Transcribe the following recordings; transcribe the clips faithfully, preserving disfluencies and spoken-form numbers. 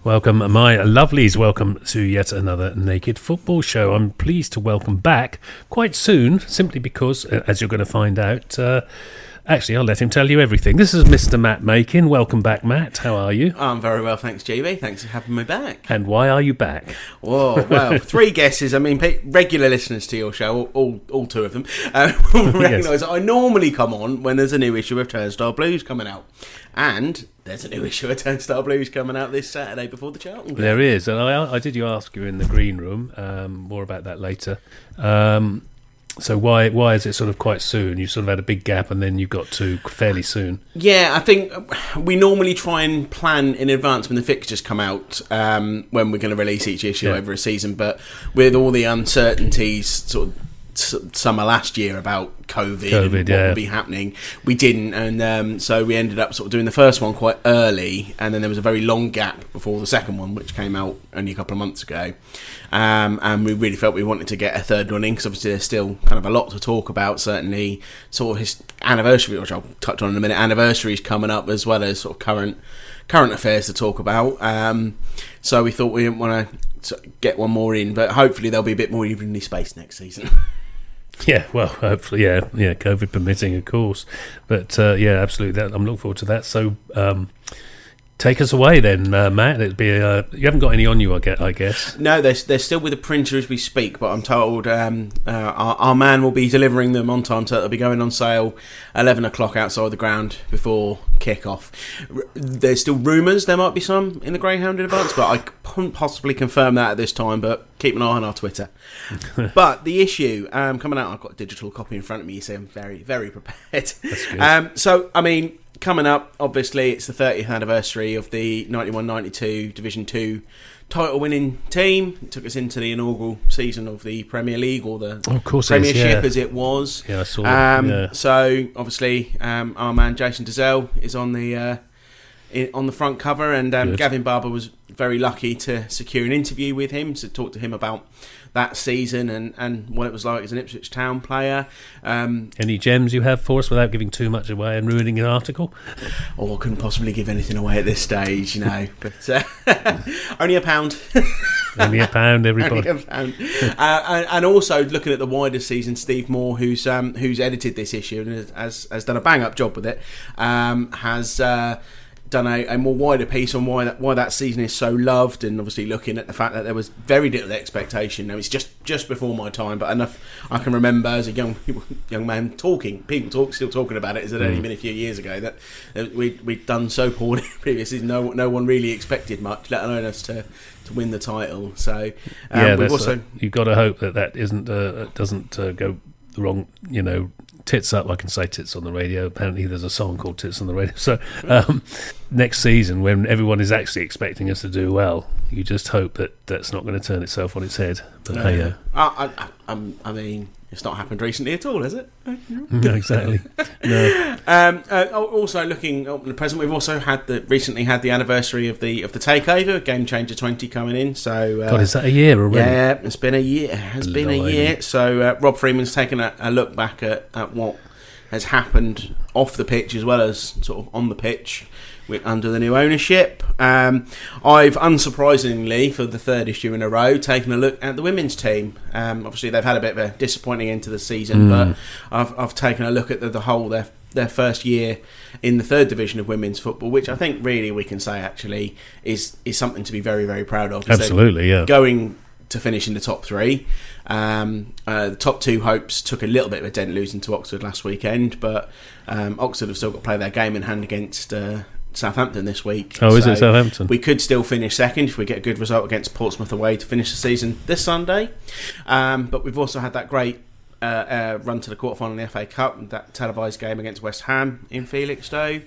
Welcome, my lovelies. Welcome to yet another Naked Football Show. I'm pleased to welcome back quite soon, simply because, as you're going to find out, uh, actually, I'll let him tell you everything. This is Mister Matt Makin. Welcome back, Matt. How are you? I'm very well, thanks, G B. Thanks for having me back. And why are you back? Whoa, well, three guesses. I mean, regular listeners to your show, all all, all two of them, uh, will recognise that I normally come on when there's a new issue of Turnstile Blues coming out. And there's a new issue of Turnstile Blues coming out this Saturday before the Charlton game. There is. And I, I did you ask you in the green room. Um, more about that later. Um, so why why is it sort of quite soon? You sort of had a big gap and then you got to fairly soon. Yeah, I think we normally try and plan in advance when the fixtures come out, um, when we're going to release each issue yeah. over a season. But with all the uncertainties sort of summer last year about COVID, COVID and what yeah. would be happening, we didn't, and um, so we ended up sort of doing the first one quite early, and then there was a very long gap before the second one, which came out only a couple of months ago, um, and we really felt we wanted to get a third one in, because obviously there's still kind of a lot to talk about, certainly sort of his anniversary, which I'll touch on in a minute, anniversaries coming up, as well as sort of current current affairs to talk about, um, so we thought we didn't want to get one more in, but hopefully there'll be a bit more evenly spaced next season. Yeah, well, hopefully, yeah, yeah, COVID permitting, of course. But, uh, yeah, absolutely, that, I'm looking forward to that. So, um, take us away then, uh, Matt. It'd be uh, you haven't got any on you, I get, I guess. No, they're, they're still with the printer as we speak, but I'm told um, uh, our, our man will be delivering them on time, so they'll be going on sale eleven o'clock outside the ground before kick-off. R- there's still rumours there might be some in the Greyhound in advance, but I couldn't possibly confirm that at this time, but keep an eye on our Twitter. But the issue um, coming out, I've got a digital copy in front of me, you see I'm very, very prepared. That's good. Um, so, I mean, coming up, obviously, it's the thirtieth anniversary of the ninety-one ninety-two Division two title-winning team. It took us into the inaugural season of the Premier League, or the oh, of course Premiership it is, yeah. as it was. Yeah, I saw um, it. Yeah. So, obviously, um, our man Jason Dezelle is on the uh, in, on the front cover, and um, Gavin Barber was very lucky to secure an interview with him to talk to him about that season and, and what it was like as an Ipswich Town player. Um, Any gems you have for us without giving too much away and ruining an article? Oh, I couldn't possibly give anything away at this stage, you know. But uh, only a pound. Only a pound, everybody. Only a pound. uh, and, and also looking at the wider season, Steve Moore, who's um, who's edited this issue and has has done a bang up job with it, um, has. Uh, done a, a more wider piece on why that why that season is so loved, and obviously looking at the fact that there was very little expectation. Now, it's just just before my time, but enough I can remember as a young young man talking, people talk still talking about it as it had only been a few years ago, that we we'd done so poorly previously. No no one really expected much, let alone us to, to win the title. So um, yeah, we've also a, you've got to hope that that isn't uh, doesn't uh, go the wrong, you know. Tits up, I can say tits on the radio. Apparently there's a song called Tits on the Radio. So um, next season, when everyone is actually expecting us to do well, you just hope that that's not going to turn itself on its head. But no, hey, uh, I, I, I, I mean, it's not happened recently at all, has it? No, exactly. No. Um, uh, also, looking at the present, we've also had the recently had the anniversary of the of the takeover, Game Changer twenty coming in. So, uh, God, is that a year already? Yeah, it's been a year. It has been a year. So, uh, Rob Freeman's taken a, a look back at, at what has happened off the pitch as well as sort of on the pitch with, under the new ownership. Um, I've, unsurprisingly, for the third issue in a row, taken a look at the women's team. Um, obviously, they've had a bit of a disappointing end to the season, mm. but I've, I've taken a look at the, the whole, their, their first year in the third division of women's football, which I think really we can say actually is, is something to be very, very proud of. Absolutely, yeah. Going to finish in the top three. Um, uh, the top two hopes took a little bit of a dent losing to Oxford last weekend, but um, Oxford have still got to play their game in hand against uh, Southampton this week. Oh, so is it Southampton? We could still finish second if we get a good result against Portsmouth away to finish the season this Sunday. Um, but we've also had that great uh, uh, run to the quarterfinal in the F A Cup, that televised game against West Ham in Felixstowe.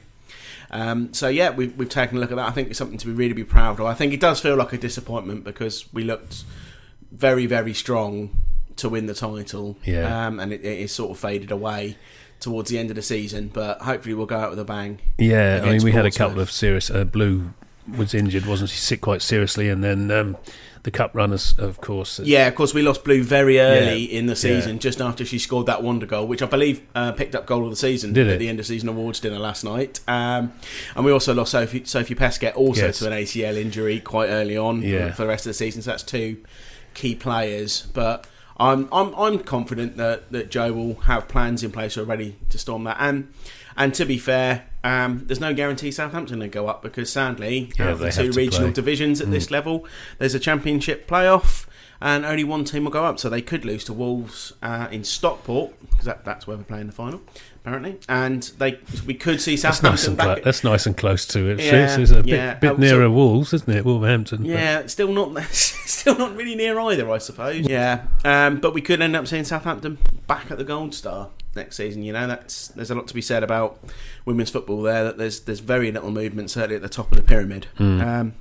Um, so yeah, we've, we've taken a look at that. I think it's something to be really be proud of. I think it does feel like a disappointment because we looked very, very strong to win the title, yeah. um, and it, it is sort of faded away towards the end of the season, but hopefully we'll go out with a bang. Yeah, I mean, we had a Portsmouth. couple of serious... Uh, Blue was injured, wasn't she? Sick quite seriously, and then um, the cup runners, of course. Yeah, of course, we lost Blue very early Yeah. in the season, Yeah. just after she scored that wonder goal, which I believe uh, picked up goal of the season Did at it? the end of season awards dinner last night. Um, and we also lost Sophie, Sophie Pesquet also Yes. to an A C L injury quite early on Yeah. for, for the rest of the season. So that's two key players, but. I'm I'm I'm confident that, that Joe will have plans in place already to storm that. And and to be fair, um, there's no guarantee Southampton will go up because sadly, Yeah, out of the they two have to regional play. divisions at Mm. this level, there's a championship playoff, and only one team will go up. So they could lose to Wolves uh, in Stockport because that, that's where we're playing the final, apparently. And they we could see That's Southampton nice and back. clo- that's nice and close to it. Yeah, it's, it's a yeah. bit, bit Uh, so- nearer Wolves, isn't it? Wolverhampton. but- Yeah, still not, still not really near either, I suppose. Yeah, um, but we could end up seeing Southampton back at the Gold Star next season. You know, that's there's a lot to be said about women's football there. That there's there's very little movement, certainly at the top of the pyramid. Mm. Um,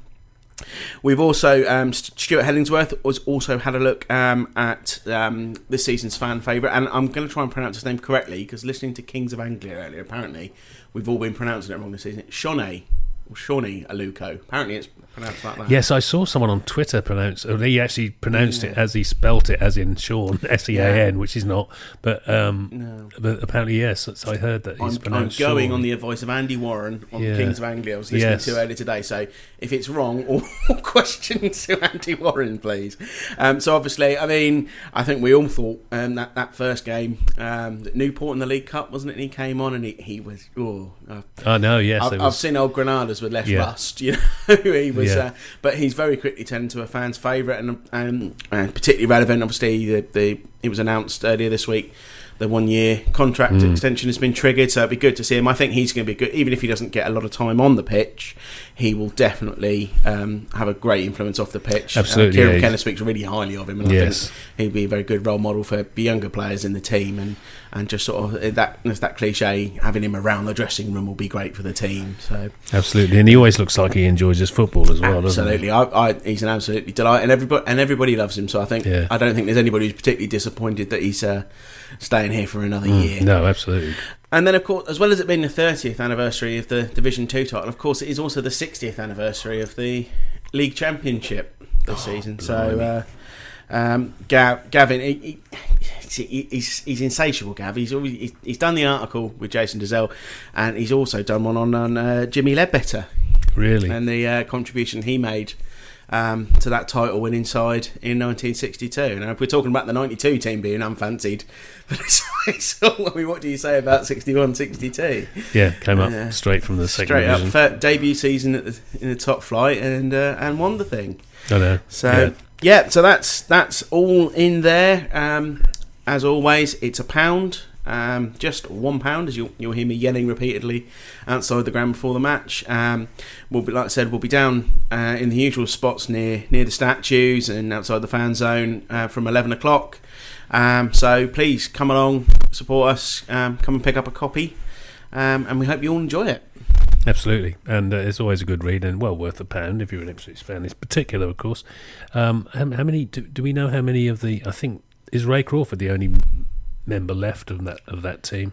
we've also um, Stuart Hellingsworth has also had a look um, at um, this season's fan favourite, and I'm going to try and pronounce his name correctly because listening to Kings of Anglia earlier, apparently we've all been pronouncing it wrong this season. Shawnee. Or Shawnee Aluko. Apparently it's pronounced like that. Yes, I saw someone on Twitter pronounce. Or he actually pronounced Yeah. it as he spelt it, as in Sean, S E A N, Yeah. which is not. But um, No. but apparently yes. So I heard that he's I'm, I'm pronounced. going Sean. on the advice of Andy Warren on Yeah. Kings of Anglia. I was listening Yes. to earlier today, so if it's wrong, all questions to Andy Warren, please. Um, so obviously, I mean, I think we all thought um, that that first game, um, that Newport in the League Cup, wasn't it? And he came on and he, he was. Oh, uh, I know. Yes, I've, it I've was. seen old Granadas with less Yeah. rust, you know. he was, Yeah. uh, but he's very quickly turned into a fan's favourite, and, and and particularly relevant. Obviously, the, the it was announced earlier this week. The one-year contract Mm. extension has been triggered, so it'd be good to see him. I think he's going to be good, even if he doesn't get a lot of time on the pitch. He will definitely um, have a great influence off the pitch. Absolutely, uh, Kieran yeah, McKenna speaks really highly of him, and Yes. I think he'd be a very good role model for the younger players in the team, and, and just sort of that it's that cliche, having him around the dressing room will be great for the team. So Absolutely, and he always looks like he enjoys his football as well, doesn't he? absolutely, I, I, he's an absolutely delight, and everybody and everybody loves him. So I think Yeah. I don't think there's anybody who's particularly disappointed that he's uh, staying here for another year. Mm, no, absolutely. And then, of course, as well as it being the thirtieth anniversary of the Division Two title, of course, it is also the sixtieth anniversary of the League Championship this Oh, season. blimey. So, uh, um, Gav, Gavin, he, he, he, he's he's insatiable. Gav, he's always, he's he's done the article with Jason Dezelle, and he's also done one on on uh, Jimmy Ledbetter Really. and the uh, contribution he made um, to that title winning side in nineteen sixty-two. Now, if we're talking about the ninety-two team being unfancied, but it's, it's all, I mean, what do you say about sixty-one sixty-two? Yeah, came up Yeah. straight from the second Straight up, division. fir- debut season at the, in the top flight, and uh, and won the thing. I know. So Yeah. yeah, so that's that's all in there. Um, as always, it's a pound. Um, just one pound, as you'll, you'll hear me yelling repeatedly outside the ground before the match. Um, we'll be, like I said, we'll be down uh, in the usual spots near near the statues and outside the fan zone uh, from eleven o'clock. Um, so please come along, support us, um, come and pick up a copy, um, and we hope you all enjoy it. Absolutely, and uh, it's always a good read and well worth a pound if you're an Ipswich fan. It's particular, of course. Um, how, how many do, do we know? How many of the? I think is Ray Crawford the only member left of that of that team?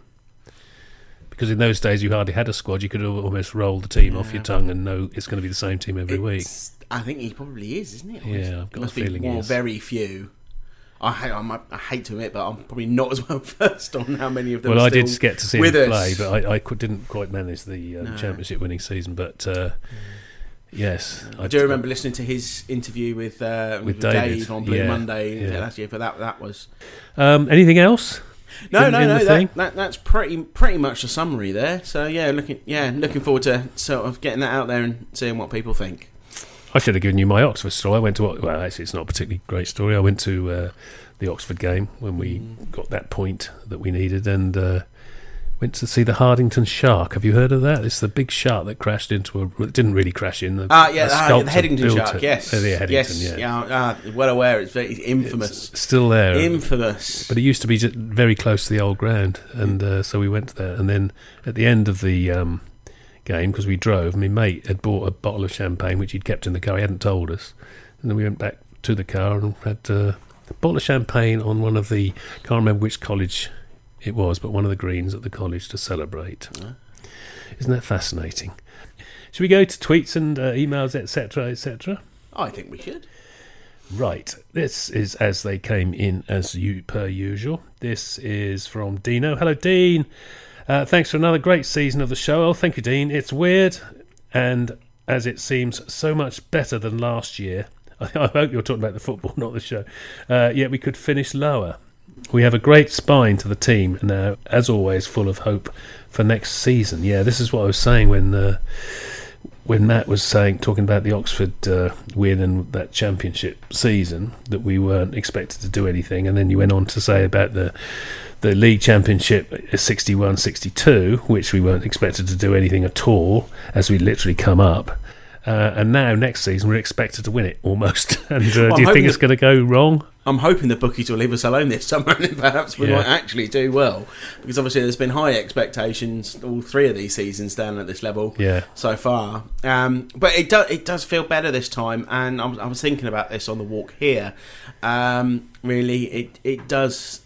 Because in those days you hardly had a squad. You could al- almost roll the team off your tongue and know it's going to be the same team every week. It's- I think he probably is, isn't it? Yeah, I've got There must a feeling be he more, is. very few. I hate, I'm, I hate to admit, but I'm probably not as well versed on how many of them. Well, are I did still get to see him with us. play, but I, I cou- didn't quite manage the um, No. championship winning season. But uh, yes, I do remember listening to his interview with uh, With with, David, Dave on Blue yeah, Monday yeah. last year. But that that was Um, anything else? no, in- no, in no. the That, thing? that that's pretty pretty much the summary there. So yeah, looking yeah, looking forward to sort of getting that out there and seeing what people think. I should have given you my Oxford story. I went to well, actually, it's not a particularly great story. I went to uh, the Oxford game when we Mm. got that point that we needed, and uh, went to see the Hardington Shark. Have you heard of that? It's the big shark that crashed into a. It didn't really crash in. The, Ah, yeah, a the, sculptor the Headington built Shark. it. Yes, Uh, the Headington, yes, yeah. yeah. Ah, well aware. It's very it's infamous. It's still there. Infamous. But it used to be just very close to the old ground, and uh, so we went there. And then at the end of the um, game, because we drove, my mate had bought a bottle of champagne which he'd kept in the car. He hadn't told us, and then we went back to the car and had uh, a bottle of champagne on one of the, can't remember which college it was, but one of the greens at the college to celebrate. Huh? Isn't that fascinating? Should we go to tweets and uh, emails, et cetera, et cetera? I think we should. Right, this is as they came in as you per usual. This is from Dino. Hello, Dean. Uh, thanks for another great season of the show. Oh, thank you, Dean. It's weird, and as it seems so much better than last year. I, I hope you're talking about the football, not the show. Uh, yet we could finish lower. We have a great spine to the team now, as always, full of hope for next season. Yeah, this is what I was saying when uh, when Matt was saying, talking about the Oxford uh, win and that championship season, that we weren't expected to do anything, and then you went on to say about the the league championship sixty-one sixty-two, which we weren't expected to do anything at all, as we literally come up. Uh, and now, next season, we're expected to win it, almost. And uh, well, do you think it's going to go wrong? I'm hoping the bookies will leave us alone this summer, and perhaps we yeah. might actually do well. Because obviously there's been high expectations all three of these seasons down at this level yeah. so far. Um, but it, do, it does feel better this time, and I was, I was thinking about this on the walk here. Um, really, it, it does...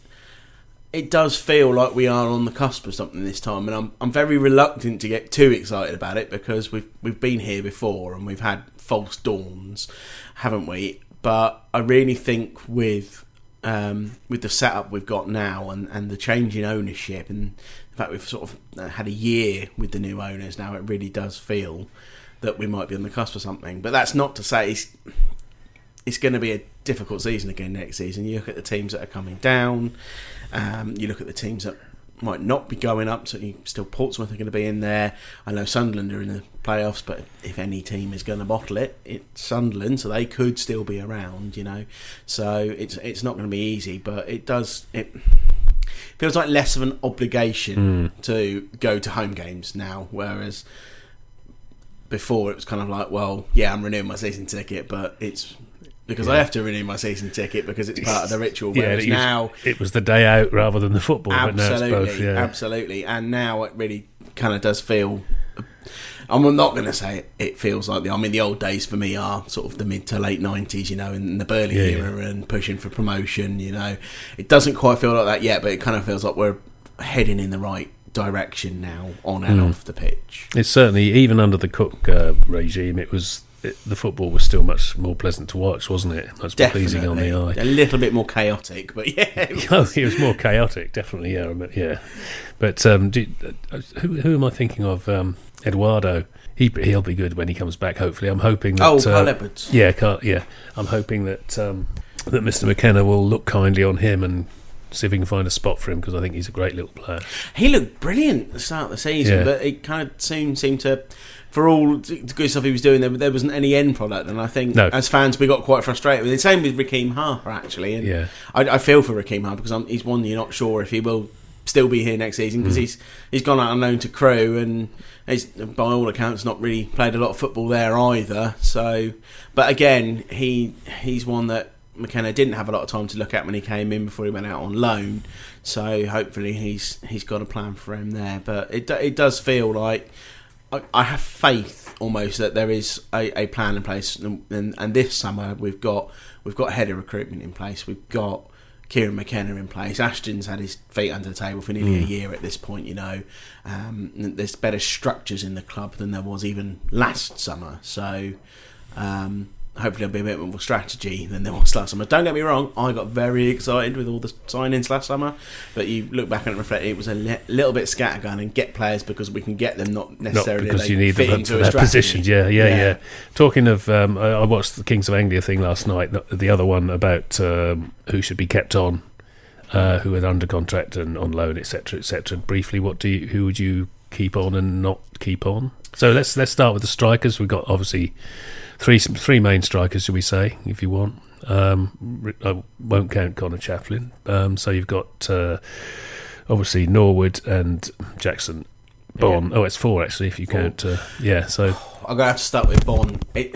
It does feel like we are on the cusp of something this time, and I'm I'm very reluctant to get too excited about it because we've we've been here before and we've had false dawns, haven't we? But I really think with um, with the setup we've got now and, and the change in ownership, and in fact we've sort of had a year with the new owners now, it really does feel that we might be on the cusp of something. But that's not to say it's, it's going to be a difficult season again next season. You look at the teams that are coming down. Um, you look at the teams that might not be going up, so you, still Portsmouth are going to be in there. I know Sunderland are in the playoffs, but if any team is going to bottle it, it's Sunderland, so they could still be around, you know. So it's it's not going to be easy, but it does it feels like less of an obligation mm. to go to home games now, whereas before it was kind of like, well, yeah, I'm renewing my season ticket, but it's because yeah. I have to renew my season ticket because it's part of the ritual. Whereas yeah, it now was, it was the day out rather than the football. Absolutely, but now it's both, yeah. absolutely. And now it really kind of does feel. I'm not going to say it feels like the. I mean, the old days for me are sort of the mid to late nineties, you know, in the Burley yeah, era yeah. and pushing for promotion. You know, it doesn't quite feel like that yet, but it kind of feels like we're heading in the right direction now, on and mm. off the pitch. It's certainly, even under the Cook uh, regime, it was. It, the football was still much more pleasant to watch, wasn't it? Much more pleasing on the eye. A little bit more chaotic, but yeah. It was, oh, it was more chaotic, definitely, yeah. yeah. But um, do, uh, who, who am I thinking of? Um, Eduardo. He, he'll be good when he comes back, hopefully. I'm hoping that... Oh, Carl uh, Edwards. Yeah, Carl, yeah. I'm hoping that um, that Mister McKenna will look kindly on him and see if he can find a spot for him, because I think he's a great little player. He looked brilliant at the start of the season, yeah. but it kind of soon seemed to... For all the good stuff he was doing, there, there wasn't any end product, and I think no. as fans we got quite frustrated with it. Same with Raheem Harper, actually. And yeah. I, I feel for Raheem Harper because I'm, he's one you're not sure if he will still be here next season because mm. he's he's gone out on loan to Crewe, and he's by all accounts not really played a lot of football there either. So, but again, he he's one that McKenna didn't have a lot of time to look at when he came in before he went out on loan. So hopefully he's he's got a plan for him there. But it it does feel like. I have faith almost that there is a, a plan in place, and, and, and this summer we've got we've got head of recruitment in place, we've got Kieran McKenna in place. Ashton's had his feet under the table for nearly mm. a year at this point, you know. Um, there's better structures in the club than there was even last summer, so um, hopefully there'll be a bit more strategy than there was last summer. Don't get me wrong, I got very excited with all the signings last summer, but you look back and reflect, it was a li- little bit scattergun and get players because we can get them, not necessarily not because they you need fit them into for a their strategy. positions. Yeah, yeah, yeah, yeah. Talking of, um, I, I watched the Kings of Anglia thing last night. The, the other one about um, who should be kept on, uh, who are under contract and on loan, et cetera, et cetera. Briefly, what do you, who would you keep on and not keep on? So let's let's start with the strikers. We've got obviously. Three three main strikers, should we say, if you want. Um, I won't count Connor Chaplin. Um, so you've got, uh, obviously, Norwood and Jackson. Bon. Yeah. Oh, it's four, actually, if you four. count. Uh, yeah, so... I'm going to have to start with Bon. It,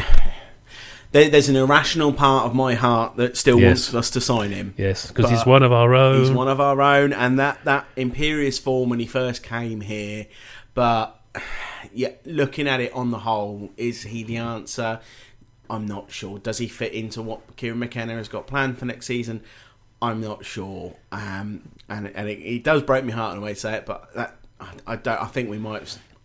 there, there's an irrational part of my heart that still yes. wants us to sign him. Yes, because he's one of our own. He's one of our own, and that, that imperious form when he first came here, but... Yeah, looking at it on the whole, is he the answer? I'm not sure. Does he fit into what Kieran McKenna has got planned for next season? I'm not sure. Um, and and it, it does break my heart in a way to say it, but that I, I don't. I think we might be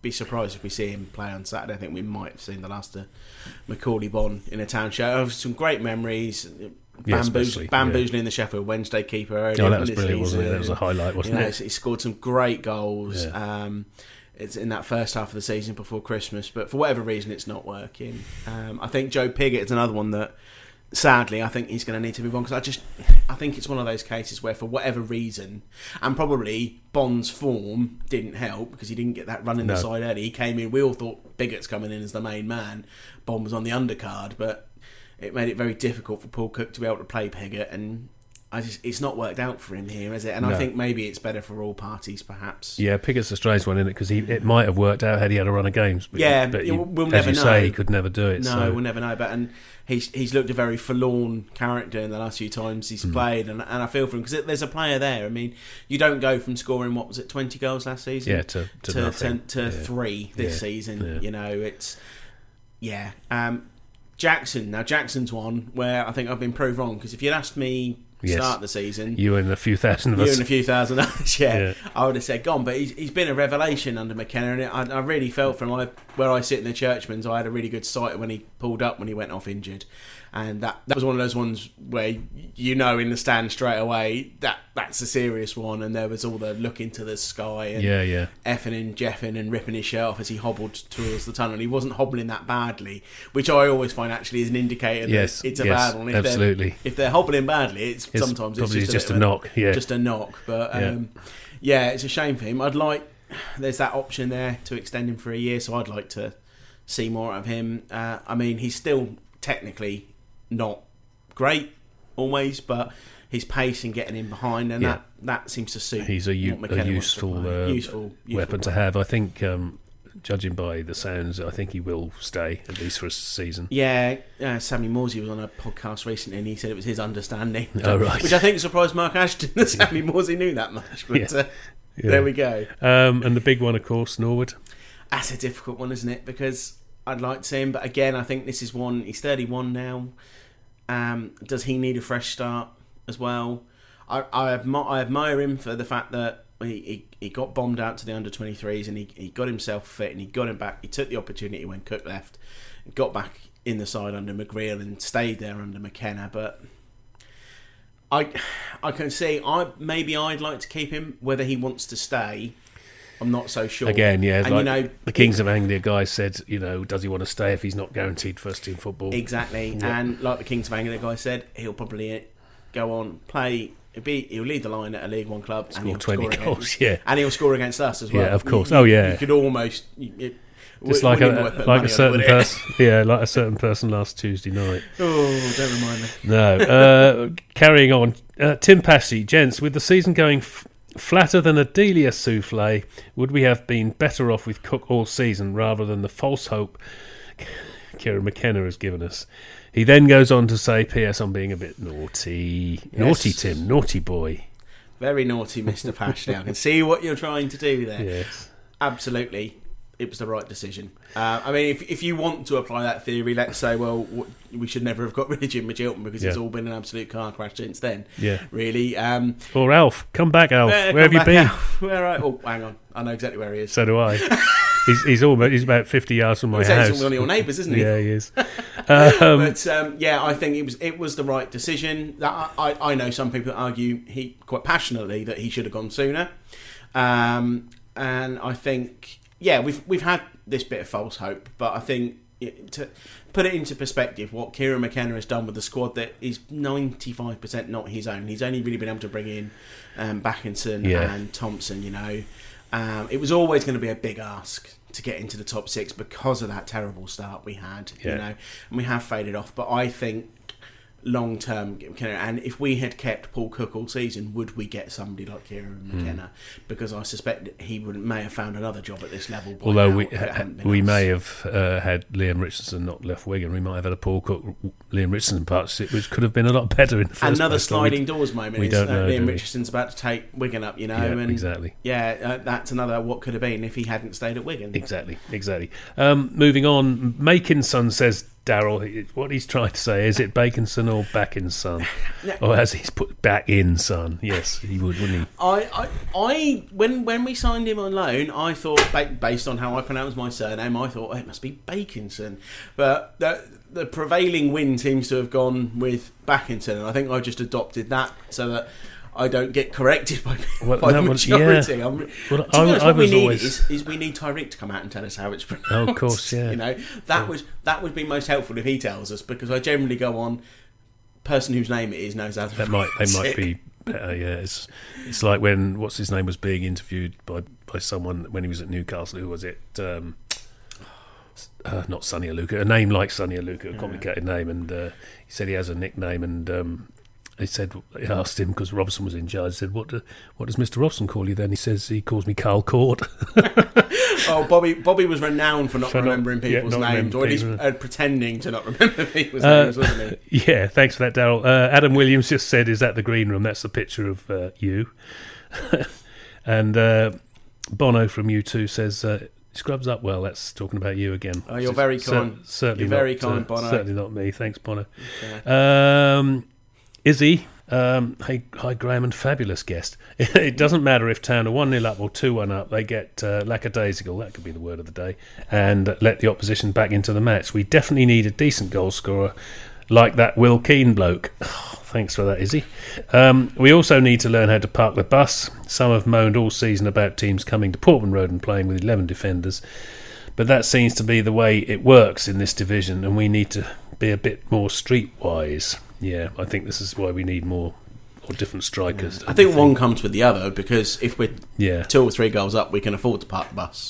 be surprised if we see him play on Saturday. I think we might have seen the last of Macaulay Bonne in a town show. I have some great memories. Yeah, Bamboozling, bamboozling yeah. the Sheffield Wednesday keeper earlier. Oh, that was brilliant, wasn't it? That was a highlight, wasn't you know, it? He scored some great goals. Yeah. Um, it's in that first half of the season before Christmas, but for whatever reason, it's not working. Um, I think Joe Pigott is another one that, sadly, I think he's going to need to move on because I just, I think it's one of those cases where, for whatever reason, and probably Bond's form didn't help because he didn't get that run in no. the side early. He came in. We all thought Bigott's coming in as the main man. Bond was on the undercard, but it made it very difficult for Paul Cook to be able to play Pigott, and I just it's not worked out for him here, is it? And no. I think maybe it's better for all parties, perhaps. Yeah, Pigott's a strange one, isn't it? Because he it might have worked out had he had a run of games. But yeah, but he, we'll as never you know. say, he could never do it. No, so. we'll never know. But and he's he's looked a very forlorn character in the last few times he's mm. played, and and I feel for him because there's a player there. I mean, you don't go from scoring what was it, twenty goals last season, yeah, to to, to, to, to yeah. three this yeah. season. Yeah. You know, it's yeah. Um, Jackson. Now Jackson's one where I think I've been proved wrong because if you'd asked me yes. start the season, you and a few thousand of you us, and a few thousand others, yeah, yeah, I would have said gone. But he's he's been a revelation under McKenna, and I, I really felt for him. I, where I sit in the Churchman's, I had a really good sight when he pulled up when he went off injured, and that that was one of those ones where you know in the stand straight away that that's a serious one. And there was all the look into the sky and yeah, yeah, effing and jeffing and ripping his shirt off as he hobbled towards the tunnel. He wasn't hobbling that badly, which I always find actually is an indicator that yes, it's a yes, bad one. If absolutely. They're, if they're hobbling badly, it's, it's sometimes probably it's just, just a, a, a knock. Yeah, just a knock. But um, yeah. yeah, it's a shame for him. I'd like there's that option there to extend him for a year, so I'd like to see more of him. Uh, I mean, he's still technically not great always, but his pace and getting in behind, and yeah. that, that seems to suit. He's a, u- a useful, uh, useful, useful weapon player. to have. I think, um, judging by the sounds, I think he will stay at least for a season. Yeah, uh, Sammy Morsey was on a podcast recently, and he said it was his understanding, oh, right. which I think surprised Mark Ashton that Sammy Morsey knew that much. But yeah. Uh, yeah. there we go. Um, and the big one, of course, Norwood. That's a difficult one, isn't it? Because I'd like to see him, but again, I think this is one. He's thirty-one now. Um, does he need a fresh start as well? I I, admi- I admire him for the fact that he, he, he got bombed out to the under twenty-threes and he, he got himself fit and he got him back. He took the opportunity when Cook left, got back in the side under McGreal and stayed there under McKenna. But I I can see I maybe I'd like to keep him. Whether he wants to stay, I'm not so sure. Again, yeah, and, like you know, the Kings of Anglia guy said, you know, does he want to stay if he's not guaranteed first team football? Exactly, yeah. And like the Kings of Anglia guy said, he'll probably go on play. He'll, be, he'll lead the line at a League One club, score and he'll twenty score goals, against, yeah, and he'll score against us as well. Yeah, of course. You, oh yeah, you could almost. You, Just like a like a certain person, yeah, like a certain person last Tuesday night. Oh, don't remind me. No, uh, carrying on. Uh, Tim Passy, gents, with the season going f- flatter than a Delia souffle, would we have been better off with Cook all season rather than the false hope Kieran McKenna has given us? He then goes on to say, P S I'm being a bit naughty. Yes. Naughty Tim, naughty boy. Very naughty, Mister Pashley. I can see what you're trying to do there. Yes. Absolutely. It was the right decision. Uh, I mean, if if you want to apply that theory, let's say, well, w- we should never have got rid of Jim Magilton because yeah. it's all been an absolute car crash since then. Yeah, really. Um, or Alf, come back, Alf. Uh, where have you been? Alf. Where I? Oh, hang on. I know exactly where he is. So do I. he's he's almost he's about fifty yards from my he's house. He's one of your neighbours, isn't he? Yeah, he is. Um, but um, yeah, I think it was it was the right decision. That I I know some people argue he quite passionately that he should have gone sooner, um, and I think. Yeah, we've we've had this bit of false hope, but I think it, to put it into perspective, what Kieran McKenna has done with the squad that is ninety-five percent not his own. He's only really been able to bring in um, Backinson yeah. and Thompson. You know, um, it was always going to be a big ask to get into the top six because of that terrible start we had. Yeah. You know, and we have faded off. But I think long term, and if we had kept Paul Cook all season, would we get somebody like Kieran McKenna? Mm. Because I suspect he would may have found another job at this level. Although now, we ha- we us. may have uh, had Liam Richardson not left Wigan, we might have had a Paul Cook Liam Richardson partnership, which could have been a lot better in the first Another place, sliding we, doors moment. We is, don't uh, know, Liam do Richardson's about to take Wigan up, you know. Yeah, and exactly. Yeah, uh, that's another what could have been if he hadn't stayed at Wigan. Exactly, exactly. Um, moving on, Makinson says. Daryl, what he's trying to say, is it Baconson or back in son? Or as he's put, back in son. Yes, he would, wouldn't he? I, I, I when when we signed him on loan, I thought, based on how I pronounce my surname, I thought, oh, it must be Baconson. But the, the prevailing wind seems to have gone with Backinson, and I think I just adopted that so that I don't get corrected by, well, by no, majority. Well, yeah. well, to be honest, I, I what we need always... is, is we need Tyreek to come out and tell us how it's pronounced. Oh, of course, yeah. You know, that yeah. was that would be most helpful if he tells us, because I generally go on, person whose name it is knows how to that might They might it. be better, yeah. It's, it's like when, what's his name, was being interviewed by, by someone when he was at Newcastle. Who was it? Um, uh, not Sonny Aluka. A name like Sonny Aluka, a complicated yeah. name. And uh, he said he has a nickname, and... Um, They said, they asked him, because Robson was in charge, said, what, do, what does Mister Robson call you then? He says, he calls me Carl Court. oh, Bobby Bobby was renowned for not for remembering not, people's yeah, not names, or at least uh, pretending to not remember people's uh, names, wasn't he? Yeah, thanks for that, Daryl. Uh, Adam Williams just said, is that the green room? That's the picture of uh, you. And uh, Bono from U two says, uh, scrubs up well. That's talking about you again. Oh, you're very kind. Cer- certainly you're very not, kind, uh, Bono. Certainly not me. Thanks, Bono. Okay. Um, Izzy, um, hey, hi Graham and fabulous guest. It doesn't matter if Town are one nil up or two one up, they get uh, lackadaisical, that could be the word of the day, and let the opposition back into the match. We definitely need a decent goal scorer like that Will Keane bloke. Oh, thanks for that, Izzy. Um, we also need to learn how to park the bus. Some have moaned all season about teams coming to Portman Road and playing with eleven defenders, but that seems to be the way it works in this division, and we need to be a bit more streetwise. Yeah, I think this is why we need more or different strikers. I think, think one comes with the other, because if we're yeah. two or three goals up, we can afford to park the bus.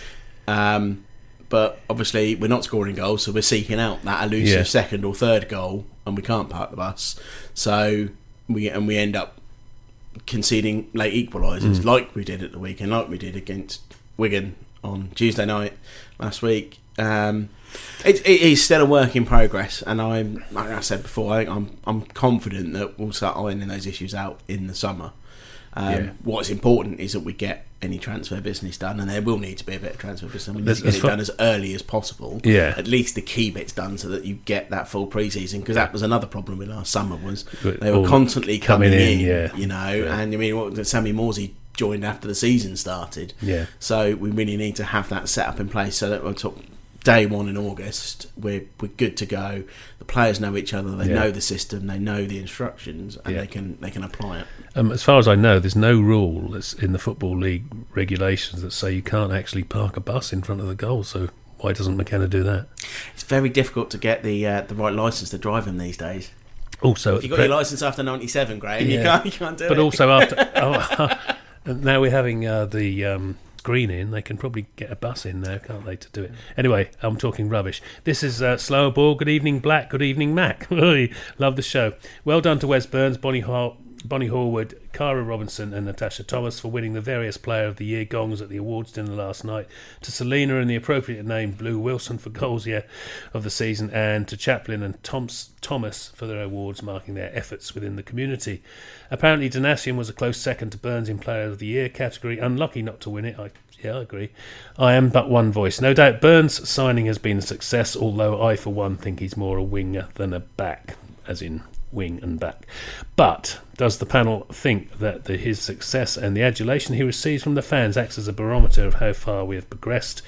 Um, but obviously, we're not scoring goals, so we're seeking out that elusive yeah. second or third goal, and we can't park the bus. So we and we end up conceding late equalisers, mm. like we did at the weekend, like we did against Wigan on Tuesday night last week. Um, It, it is still a work in progress, and I'm, like I said before, I think I'm I'm confident that we'll start ironing those issues out in the summer. Um, yeah. What's important is that we get any transfer business done, and there will need to be a bit of transfer business. We need to get it done as early as possible. Yeah. At least the key bits done, so that you get that full pre-season, because that was another problem with last summer, was they were constantly coming, coming in, in yeah. you know, yeah. and I mean, what, Sammy Morsey joined after the season started. Yeah. So we really need to have that set up in place, so that we'll talk day one in August, we're we're good to go. The players know each other, they yeah. know the system, they know the instructions, and yeah. they can they can apply it. Um, as far as I know, there's no rule that's in the Football League regulations that say you can't actually park a bus in front of the goal. So why doesn't McKenna do that? It's very difficult to get the uh, the right licence to drive them these days. Also, if you got pre- your licence after ninety-seven, Graham, yeah. you can't you can't do but it. But also after oh, now we're having uh, the. Um, Green in, they can probably get a bus in there, can't they, to do it? Anyway, I'm talking rubbish. This is uh, Slower Ball. Good evening, Black. Good evening, Mac. Love the show. Well done to Wes Burns, Bonnie Hall, Bonnie Horwood, Cara Robinson and Natasha Thomas for winning the various Player of the Year gongs at the awards dinner last night. To Selena and the appropriate name Blue Wilson for goals year of the season, and to Chaplin and Toms, Thomas for their awards marking their efforts within the community. Apparently Donatian was a close second to Burns in Player of the Year category. Unlucky not to win it. I Yeah, I agree. I am but one voice. No doubt Burns' signing has been a success, although I for one think he's more a winger than a back, as in wing and back. But does the panel think that the, his success and the adulation he receives from the fans acts as a barometer of how far we have progressed,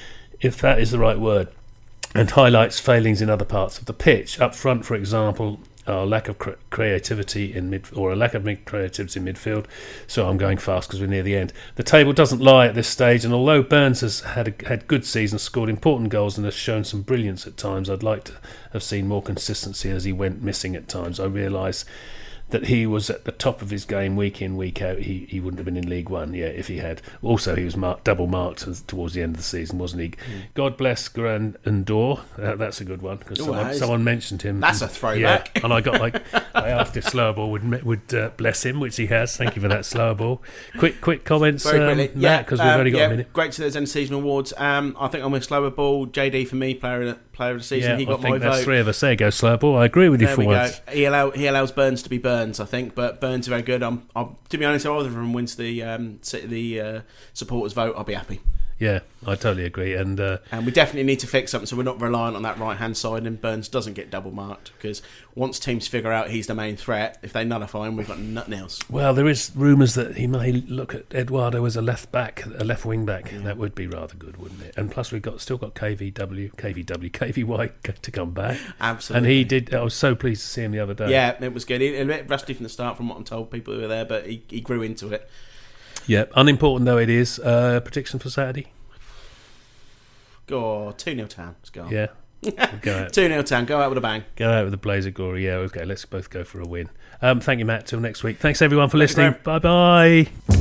if that is the right word, and highlights failings in other parts of the pitch? Up front, for example, our lack of cre- creativity in mid, or a lack of mid- creativity in midfield. So I'm going fast because we're near the end. The table doesn't lie at this stage, and although Burns has had a, had good seasons, scored important goals, and has shown some brilliance at times, I'd like to have seen more consistency as he went missing at times. I realise that he was at the top of his game week in, week out. He he wouldn't have been in League One, yeah, if he had. Also, he was marked, double marked towards the end of the season, wasn't he? Mm. God bless Grand Endor. Uh, that's a good one, because someone, someone mentioned him. That's and, a throwback. Yeah, and I got like I asked if Slowball would would uh, bless him, which he has. Thank you for that, Slowball. Quick quick comments, Very um, quickly, Matt, because um, we've only got yeah, a minute. Great to those end season awards. Um, I think I'm with Slower Ball. J D for me, player of the, player of the season. Yeah, he got I think my that's vote. Three of us. There you go, Slowball. I agree with you there for we once. Go. He allow he allows Burns to be Burns, I think, but Burns are very good. I'm, I'm to be honest, if either of them wins the um, the uh, supporters vote, I'll be happy. Yeah, I totally agree. And uh, and we definitely need to fix something so we're not reliant on that right-hand side and Burns doesn't get double-marked, because once teams figure out he's the main threat, if they nullify him, we've got nothing else. Well, there is rumours that he may look at Eduardo as a left back, a left wing back. Yeah. That would be rather good, wouldn't it? And plus we've got still got K V W, K V W, K V Y to come back. Absolutely. And he did, I was so pleased to see him the other day. Yeah, it was good. He, a bit rusty from the start from what I'm told, people who were there, but he, he grew into it. Yeah, unimportant though it is. Uh, prediction for Saturday? Go two nil Town. Let's go. Yeah. Go out. two nil Town. Go out with a bang. Go out with a blaze of glory. Yeah, okay, let's both go for a win. Um, thank you, Matt. Till next week. Thanks, everyone, for listening. Bye-bye.